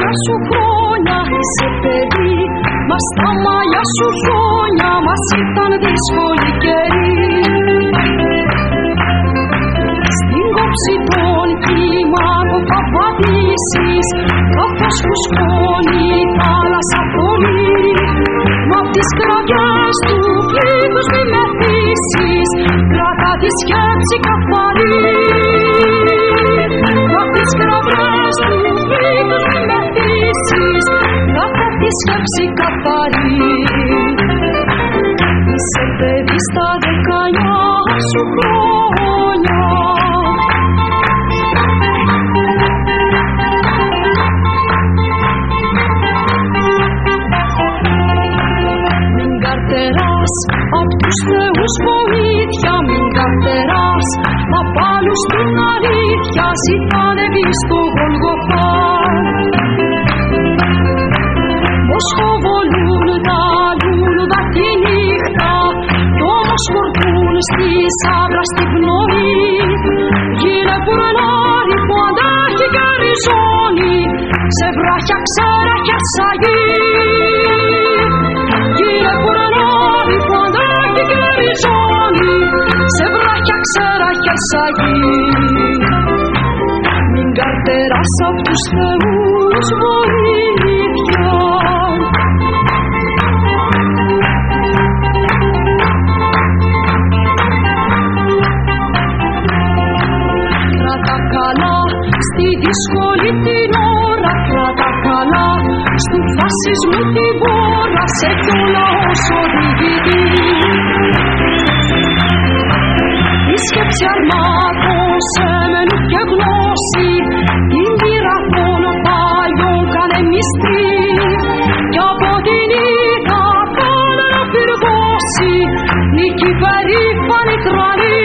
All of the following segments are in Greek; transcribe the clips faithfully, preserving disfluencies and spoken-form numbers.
μαλλιά σου χρόνια είσαι παιδί, μα στα μαλλιά σου χρόνια μας ήταν δύσκολη καιρή. Στην κόψη των κύματων θα πατήσεις, καθώς φουσκώνει η θάλασσα πολύ. Μ' απ' τις κραυγές του πλήθους μη μεθύσεις, κράτα τη σκέψη καθαρή. Μ' απ' τις κραυγές του πλήθους μη μεθύσεις, κράτα τη σκέψη καθαρή. Είσαι παιδί στα δεκαεννιά σου χρόνια, μην καρτεράς απ' τους θεούς βοήθεια, μην καρτεράς απ' άλλους την αλήθεια, ζητάνε βγει στο Γολγοθά. Μοσχοβολούν τα λούλουδα τη νύχτα, κι όμως χορτούν στη σάβρα στη πνοή. Γίνε πουρελάρι που αντέχει και ριζώνει, σε βράχια ξέρα και σαγί. Γίνε πουρελάρι που αντέχει και ριζώνει, σε βράχια ξέρα και σαγί. Μην καρτεράς απ' τους θεούς βοήθεια, κράτα καλά στη δύσκολη την ώρα, κράτα καλά στου φασισμού τη βόρα, σε κι ο λαός οδηγητή. Η σκέψη αρμάτων σε μένουν και γνώση, την πύρα των παλιών κάνε μυστή, κι από την είδα κάνε να πυργώσει, νίκη περήφανη τρανή.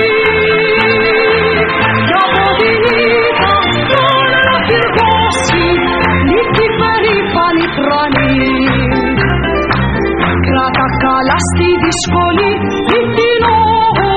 Κι από την είδα κάνε να πυργώσει, νίκη περήφανη τρανή. Κράτα καλά στη δύσκολη την ώρα,